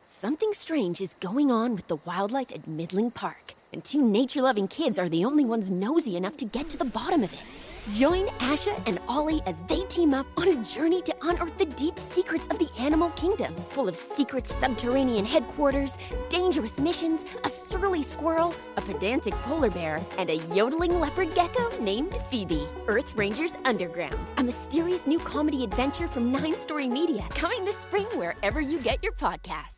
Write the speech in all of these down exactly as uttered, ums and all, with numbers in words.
Something strange is going on with the wildlife at Midland Park, and two nature-loving kids are the only ones nosy enough to get to the bottom of it. Join Asha and Ollie as they team up on a journey to unearth the deep secrets of the animal kingdom, full of secret subterranean headquarters, dangerous missions, a surly squirrel, a pedantic polar bear, and a yodeling leopard gecko named Phoebe. Earth Rangers Underground, a mysterious new comedy adventure from Nine Story Media, coming this spring wherever you get your podcasts.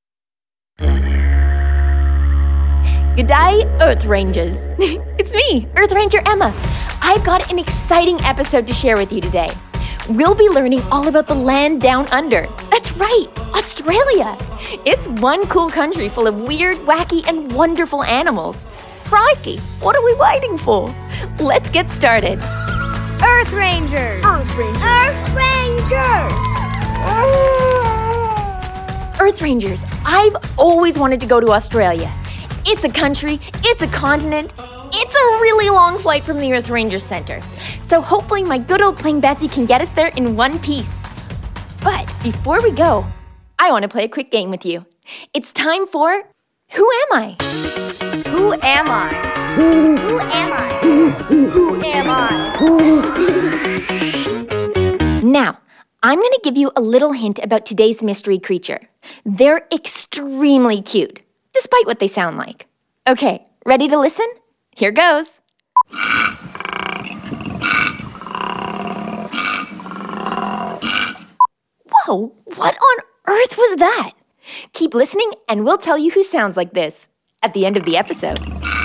G'day, Earth Rangers. It's me, Earth Ranger Emma. I've got an exciting episode to share with you today. We'll be learning all about the land down under. That's right, Australia. It's one cool country full of weird, wacky, and wonderful animals. Crikey, what are we waiting for? Let's get started. Earth Rangers! Earth Rangers! Earth Rangers! Earth Rangers, I've always wanted to go to Australia. It's a country, it's a continent, it's a really long flight from the Earth Ranger Center. So hopefully my good old plane Bessie can get us there in one piece. But before we go, I want to play a quick game with you. It's time for Who Am I? Who am I? Who am I? Who am I? Now, I'm going to give you a little hint about today's mystery creature. They're extremely cute, despite what they sound like. Okay, ready to listen? Here goes. Whoa, what on earth was that? Keep listening and we'll tell you who sounds like this at the end of the episode.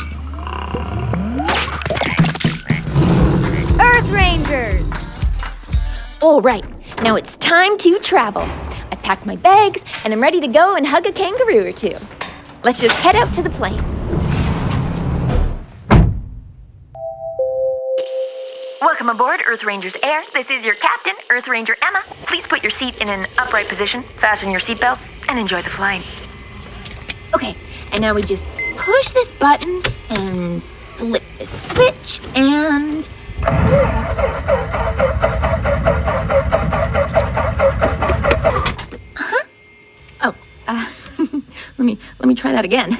Earth Rangers! All right, now it's time to travel. I've packed my bags and I'm ready to go and hug a kangaroo or two. Let's just head out to the plane. Welcome aboard Earth Rangers Air. This is your captain, Earth Ranger Emma. Please put your seat in an upright position, fasten your seatbelts, and enjoy the flight. Okay, and now we just push this button and flip the switch and... Huh? Oh, uh... let me let me try that again.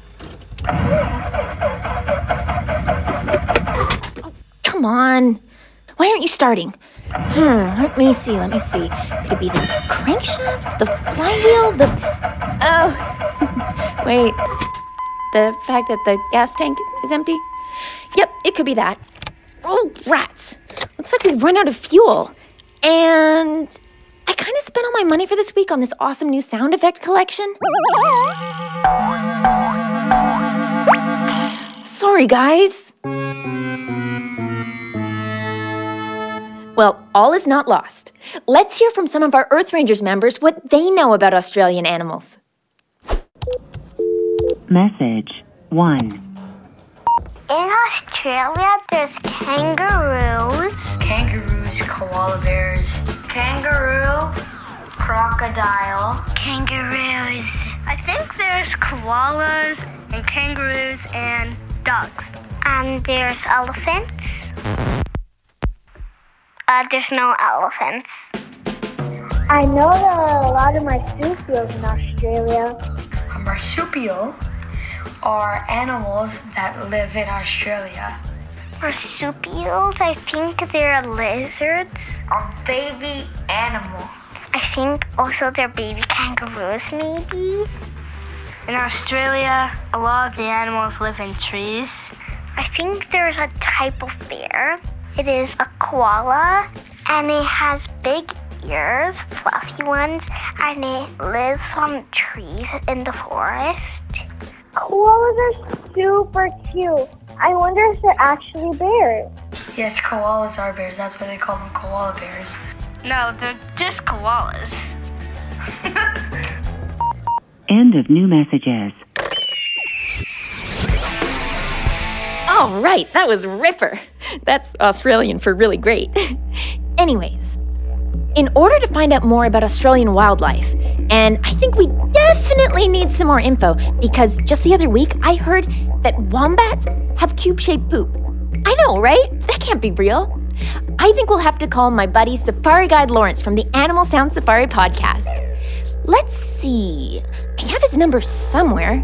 Oh, come on. Why aren't you starting? Hmm, let me see, let me see. Could it be the crankshaft, the flywheel, the... Oh, wait. The fact that the gas tank is empty? Yep, it could be that. Oh, rats. Looks like we've run out of fuel. And... I kind of spent all my money for this week on this awesome new sound effect collection. Sorry, guys. Well, all is not lost. Let's hear from some of our Earth Rangers members what they know about Australian animals. Message one. In Australia, there's kangaroos. Kangaroos, koala bears. Kangaroo, crocodile. Kangaroos. I think there's koalas and kangaroos and ducks. And there's elephants. Uh, there's no elephants. I know there are a lot of marsupials in Australia. A marsupial are animals that live in Australia. Marsupials, I think they're lizards. A baby animal. I think also they're baby kangaroos, maybe. In Australia, a lot of the animals live in trees. I think there's a type of bear. It is a koala, and it has big ears, fluffy ones, and it lives on trees in the forest. Koalas are super cute. I wonder if they're actually bears. Yes, koalas are bears. That's why they call them koala bears. No, they're just koalas. End of new messages. All right, that was Ripper. That's Australian for really great. Anyways, in order to find out more about Australian wildlife, and I think we definitely need some more info because just the other week I heard that wombats have cube-shaped poop. I know, right? That can't be real. I think we'll have to call my buddy Safari Guide Lawrence from the Animal Sound Safari podcast. Let's see. I have his number somewhere.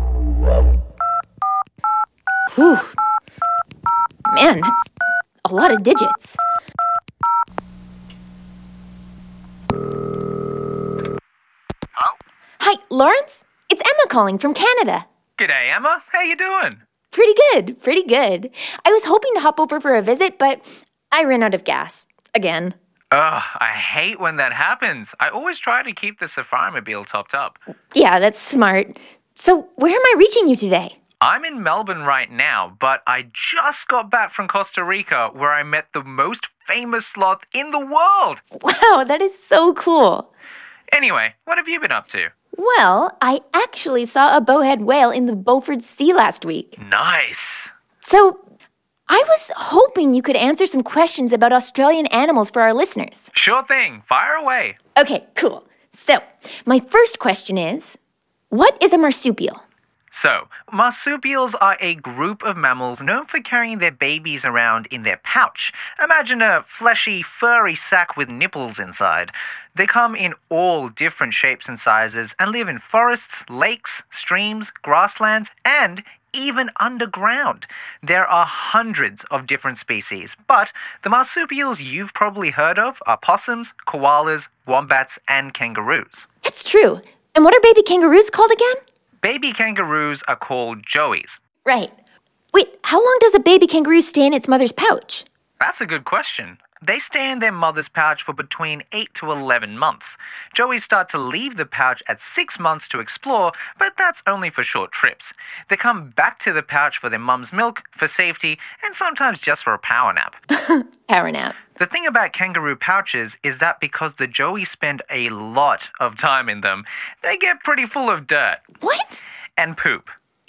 Whew. Man, that's a lot of digits. Hello? Hi, Lawrence? It's Emma calling from Canada. G'day, Emma. How you doing? Pretty good, pretty good. I was hoping to hop over for a visit, but I ran out of gas. Again. Ugh, I hate when that happens. I always try to keep the Safari-mobile topped up. Yeah, that's smart. So, where am I reaching you today? I'm in Melbourne right now, but I just got back from Costa Rica where I met the most famous sloth in the world. Wow, that is so cool. Anyway, what have you been up to? Well, I actually saw a bowhead whale in the Beaufort Sea last week. Nice. So, I was hoping you could answer some questions about Australian animals for our listeners. Sure thing. Fire away. Okay, cool. So, my first question is, what is a marsupial? So, marsupials are a group of mammals known for carrying their babies around in their pouch. Imagine a fleshy, furry sack with nipples inside. They come in all different shapes and sizes and live in forests, lakes, streams, grasslands, and even underground. There are hundreds of different species, but the marsupials you've probably heard of are possums, koalas, wombats, and kangaroos. That's true. And what are baby kangaroos called again? Baby kangaroos are called joeys. Right. Wait, how long does a baby kangaroo stay in its mother's pouch? That's a good question. They stay in their mother's pouch for between eight to eleven months. Joeys start to leave the pouch at six months to explore, but that's only for short trips. They come back to the pouch for their mum's milk, for safety, and sometimes just for a power nap. Power nap. The thing about kangaroo pouches is that because the joeys spend a lot of time in them, they get pretty full of dirt. What? And poop.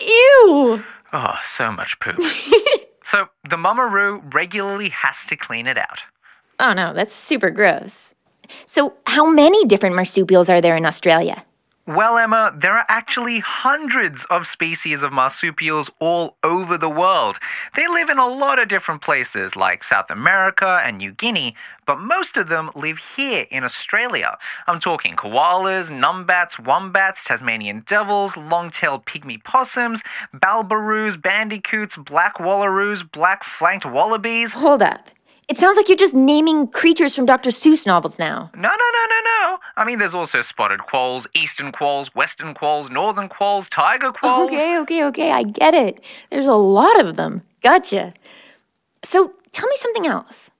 Ew! Oh, so much poop. So the mamaroo regularly has to clean it out. Oh no, that's super gross. So how many different marsupials are there in Australia? Well, Emma, there are actually hundreds of species of marsupials all over the world. They live in a lot of different places like South America and New Guinea, but most of them live here in Australia. I'm talking koalas, numbats, wombats, Tasmanian devils, long-tailed pygmy possums, balbaroos, bandicoots, black wallaroos, black-flanked wallabies. Hold up. It sounds like you're just naming creatures from Doctor Seuss novels now. No, no, no, no, no. I mean, there's also spotted quolls, eastern quolls, western quolls, northern quolls, tiger quolls. Okay, okay, okay, I get it. There's a lot of them. Gotcha. So, tell me something else.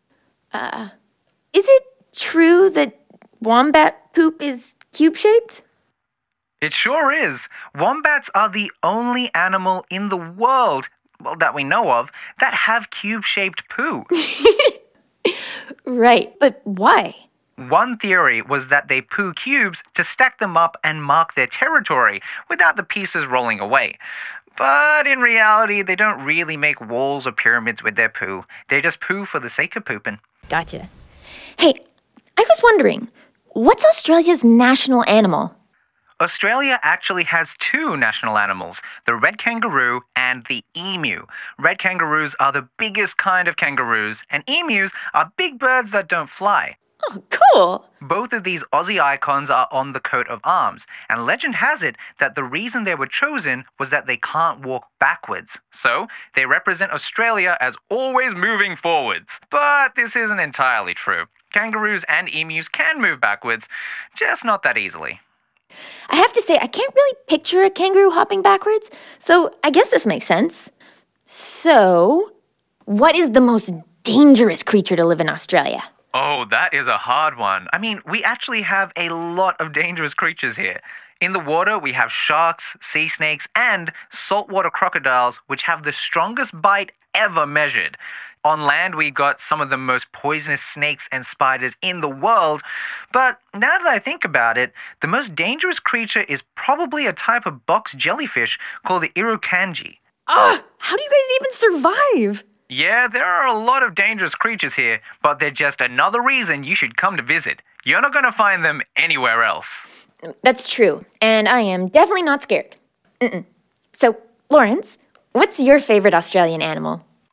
Uh, is it true that wombat poop is cube-shaped? It sure is. Wombats are the only animal in the world, well, that we know of, that have cube-shaped poo. Right, but why? One theory was that they poo cubes to stack them up and mark their territory without the pieces rolling away. But in reality, they don't really make walls or pyramids with their poo. They just poo for the sake of pooping. Gotcha. Hey, I was wondering, what's Australia's national animal? Australia actually has two national animals, the red kangaroo and the emu. Red kangaroos are the biggest kind of kangaroos, and emus are big birds that don't fly. Oh, cool. Both of these Aussie icons are on the coat of arms, and legend has it that the reason they were chosen was that they can't walk backwards. So, they represent Australia as always moving forwards. But this isn't entirely true. Kangaroos and emus can move backwards, just not that easily. I have to say, I can't really picture a kangaroo hopping backwards, so I guess this makes sense. So, what is the most dangerous creature to live in Australia? Oh, that is a hard one. I mean, we actually have a lot of dangerous creatures here. In the water, we have sharks, sea snakes, and saltwater crocodiles, which have the strongest bite ever measured. On land, we got some of the most poisonous snakes and spiders in the world. But now that I think about it, the most dangerous creature is probably a type of box jellyfish called the irukandji. Ugh, how do you guys even survive? Yeah, there are a lot of dangerous creatures here, but they're just another reason you should come to visit. You're not going to find them anywhere else. That's true, and I am definitely not scared. Mm-mm. So, Lawrence, what's your favorite Australian animal? Oh,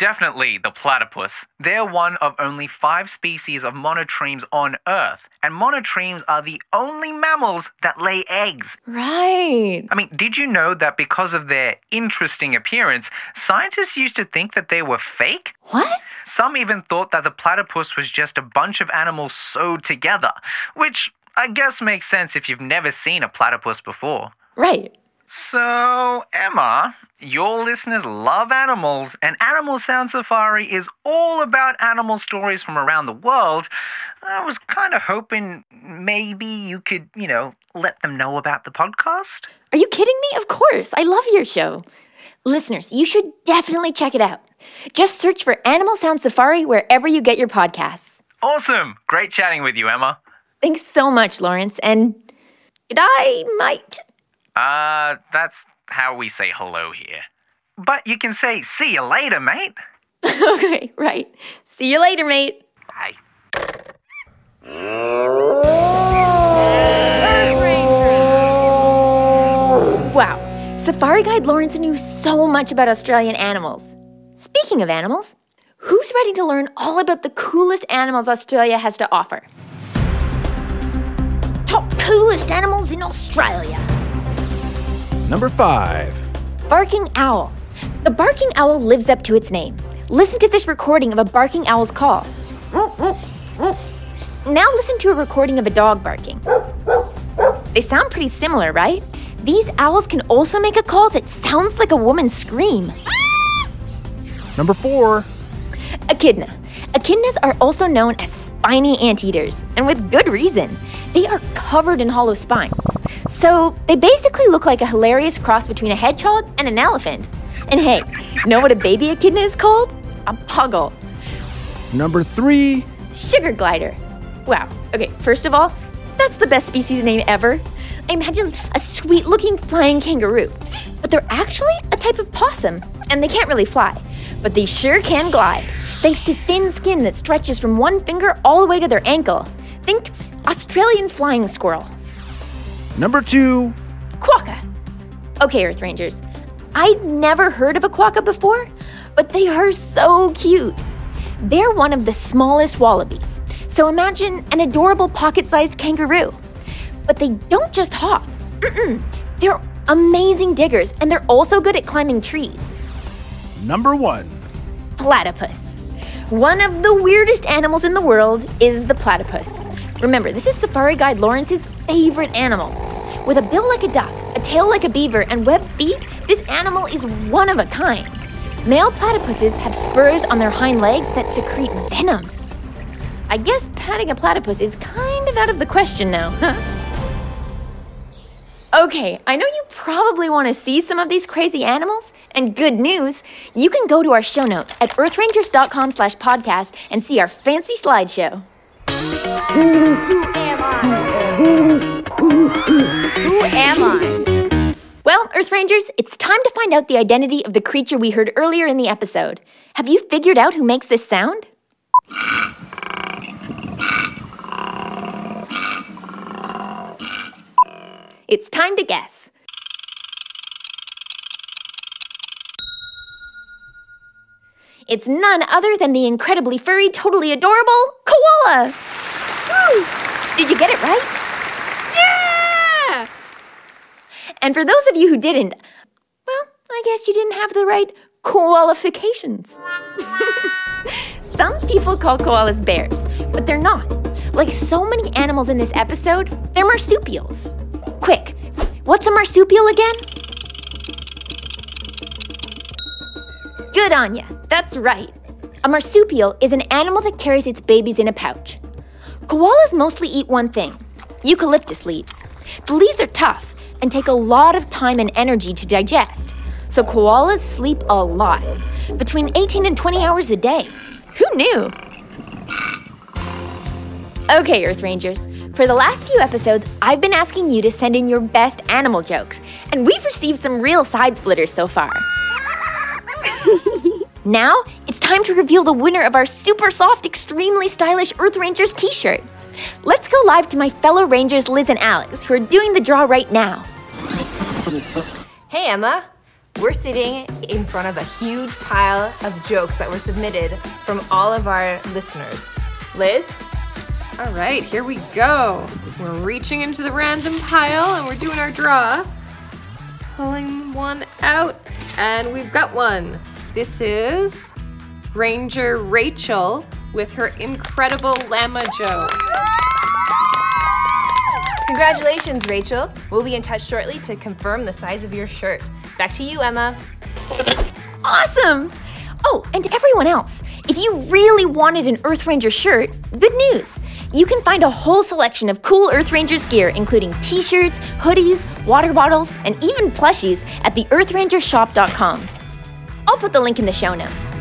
definitely the platypus. They're one of only five species of monotremes on Earth, and monotremes are the only mammals that lay eggs. Right. I mean, did you know that because of their interesting appearance, scientists used to think that they were fake? What? Some even thought that the platypus was just a bunch of animals sewed together, which I guess makes sense if you've never seen a platypus before. Right. So, Emma, your listeners love animals, and Animal Sound Safari is all about animal stories from around the world. I was kind of hoping maybe you could, you know, let them know about the podcast. Are you kidding me? Of course. I love your show. Listeners, you should definitely check it out. Just search for Animal Sound Safari wherever you get your podcasts. Awesome. Great chatting with you, Emma. Thanks so much, Lawrence, and good night. Uh, that's how we say hello here. But you can say, see you later, mate. Okay, right. See you later, mate. Bye. Earth Rangers. Wow. Safari Guide Lawrence knew so much about Australian animals. Speaking of animals, who's ready to learn all about the coolest animals Australia has to offer? Top coolest animals in Australia. Number five. Barking owl. The barking owl lives up to its name. Listen to this recording of a barking owl's call. Now listen to a recording of a dog barking. They sound pretty similar, right? These owls can also make a call that sounds like a woman's scream. Number four. Echidna. Echidnas are also known as spiny anteaters, and with good reason. They are covered in hollow spines. So they basically look like a hilarious cross between a hedgehog and an elephant. And hey, know what a baby echidna is called? A puggle. Number three. Sugar glider. Wow. Okay, first of all, that's the best species name ever. I imagine a sweet-looking flying kangaroo. But they're actually a type of possum, and they can't really fly. But they sure can glide, thanks to thin skin that stretches from one finger all the way to their ankle. Think Australian flying squirrel. Number two. Quokka. Okay, Earth Rangers. I'd never heard of a quokka before, but they are so cute. They're one of the smallest wallabies. So imagine an adorable pocket-sized kangaroo. But they don't just hop. Mm-mm. They're amazing diggers, and they're also good at climbing trees. Number one. Platypus. One of the weirdest animals in the world is the platypus. Remember, this is Safari Guide Lawrence's favorite animal. With a bill like a duck, a tail like a beaver, and webbed feet, this animal is one of a kind. Male platypuses have spurs on their hind legs that secrete venom. I guess patting a platypus is kind of out of the question now, huh? Okay, I know you probably want to see some of these crazy animals, and good news, you can go to our show notes at earthrangers.com slash podcast and see our fancy slideshow. Who am I? Who am I? Well, Earth Rangers, it's time to find out the identity of the creature we heard earlier in the episode. Have you figured out who makes this sound? It's time to guess. It's none other than the incredibly furry, totally adorable koala. Woo! Did you get it right? Yeah! And for those of you who didn't, well, I guess you didn't have the right qualifications. Some people call koalas bears, but they're not. Like so many animals in this episode, they're marsupials. Quick, what's a marsupial again? Good on ya, that's right. A marsupial is an animal that carries its babies in a pouch. Koalas mostly eat one thing, eucalyptus leaves. The leaves are tough and take a lot of time and energy to digest. So koalas sleep a lot, between eighteen and twenty hours a day. Who knew? Okay, Earth Rangers, for the last few episodes, I've been asking you to send in your best animal jokes, and we've received some real side splitters so far. Now, it's time to reveal the winner of our super soft, extremely stylish Earth Rangers t-shirt. Let's go live to my fellow Rangers Liz and Alex, who are doing the draw right now. Hey, Emma. We're sitting in front of a huge pile of jokes that were submitted from all of our listeners. Liz? All right, here we go. So we're reaching into the random pile and we're doing our draw. Pulling one out, and we've got one. This is Ranger Rachel with her incredible llama joke. Congratulations, Rachel. We'll be in touch shortly to confirm the size of your shirt. Back to you, Emma. Awesome! Oh, and to everyone else, if you really wanted an Earth Ranger shirt, good news! You can find a whole selection of cool Earth Rangers gear, including t-shirts, hoodies, water bottles, and even plushies at the earth ranger shop dot com. I'll put the link in the show notes.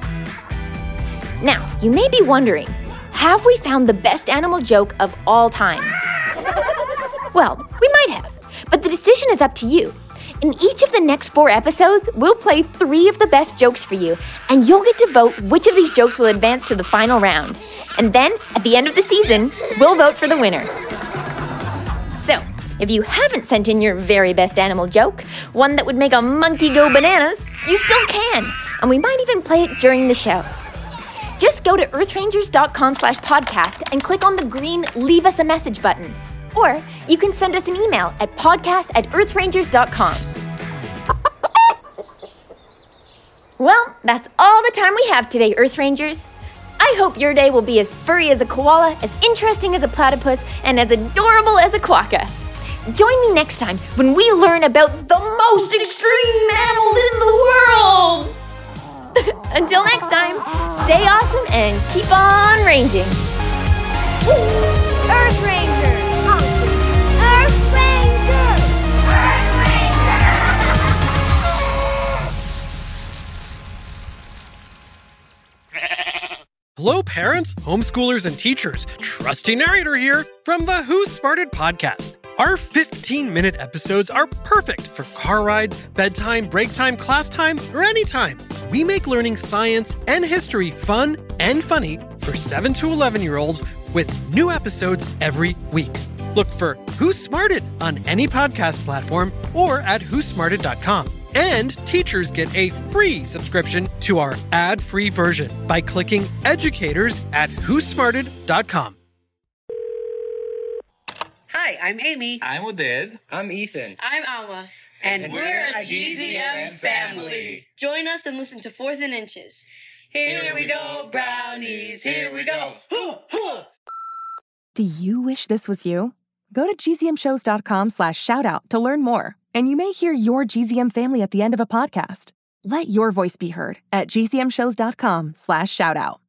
Now, you may be wondering, have we found the best animal joke of all time? Well, we might have, but the decision is up to you. In each of the next four episodes, we'll play three of the best jokes for you, and you'll get to vote which of these jokes will advance to the final round. And then, at the end of the season, we'll vote for the winner. So, if you haven't sent in your very best animal joke, one that would make a monkey go bananas, you still can, and we might even play it during the show. Just go to earth rangers dot com slash podcast and click on the green Leave Us a Message button. Or you can send us an email at podcast at earth rangers dot com. Well, that's all the time we have today, Earth Rangers. I hope your day will be as furry as a koala, as interesting as a platypus, and as adorable as a quokka. Join me next time when we learn about the most extreme mammals in the world! Until next time, stay awesome and keep on ranging. Earth Rangers! Earth Rangers! Earth Hello, parents, homeschoolers, and teachers. Trusty narrator here from the Who Smarted podcast. Our fifteen-minute episodes are perfect for car rides, bedtime, break time, class time, or anytime. We make learning science and history fun and funny for seven to eleven-year-olds with new episodes every week. Look for Who Smarted on any podcast platform or at who smarted dot com. And teachers get a free subscription to our ad-free version by clicking educators at who smarted dot com. Hi, I'm Amy. I'm Oded. I'm Ethan. I'm Alma. And, and we're, we're a G Z M family. Join us and listen to Fourth and Inches. Here, here we go, brownies. Here we go. Hoo, hoo. Do you wish this was you? Go to G Z M shows dot com slash shoutout to learn more. And you may hear your G Z M family at the end of a podcast. Let your voice be heard at G Z M shows dot com slash shoutout.